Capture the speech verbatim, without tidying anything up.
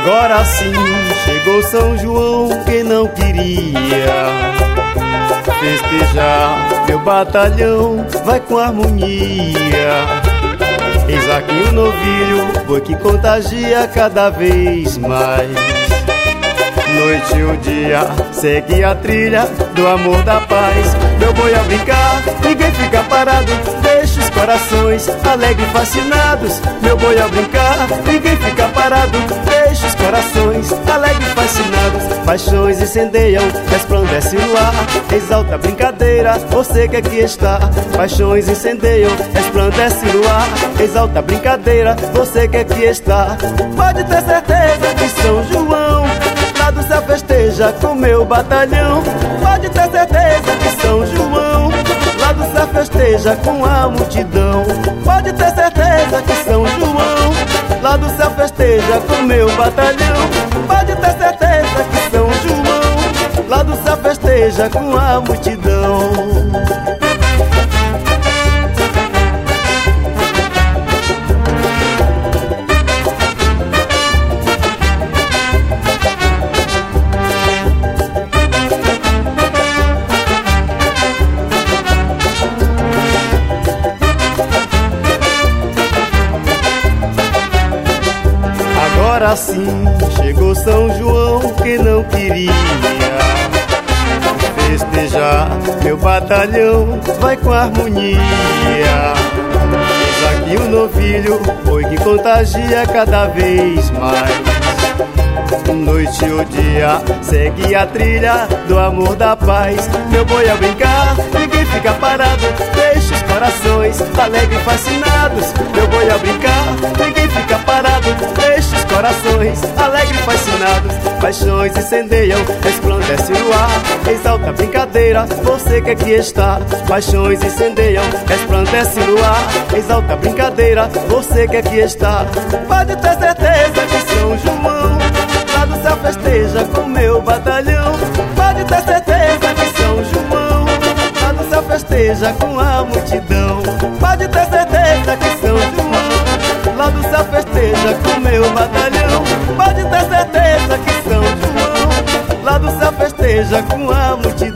Agora sim chegou São João, quem não queria festejar meu batalhão vai com harmonia. Eis aqui o novilho, boi que contagia cada vez mais. Noite ou dia, segue a trilha do amor, da paz. Meu boi a brincar, ninguém fica parado, deixa os corações alegres e fascinados. Meu boi a brincar, ninguém fica parado, deixa os corações alegres e fascinados. Paixões incendeiam, resplandece no ar, exalta a brincadeira, você que aqui está. Paixões incendeiam, resplandece no ar, exalta a brincadeira, você que aqui está. Pode ter certeza que São João lá do céu festeja com meu batalhão. Pode ter certeza que São João lá do céu festeja com a multidão. Pode ter certeza que São João lá do céu festeja com meu batalhão. Pode ter certeza que São João lá do céu festeja com a multidão. Agora sim chegou São João, que não queria festejar meu batalhão vai com harmonia. Eis aqui o novilho, boi que contagia cada vez mais. Noite ou dia, segue a trilha do amor, da paz. Meu boi a brincar, ninguém fica parado, deixa os corações alegres e fascinados. Meu boi a brincar, ninguém fica parado, deixa os corações alegres e fascinados. Paixões incendeiam, resplandece no ar, exalta a brincadeira, você que aqui está. Paixões incendeiam, resplandece no ar, exalta a brincadeira, você que aqui está. Pode ter certeza que São João lá do céu festeja com meu batalhão. Pode ter certeza que São João lá do céu festeja com a multidão. Pode ter certeza que São João lá do céu festeja com meu batalhão. Pode ter certeza que São João lá do céu festeja com a multidão.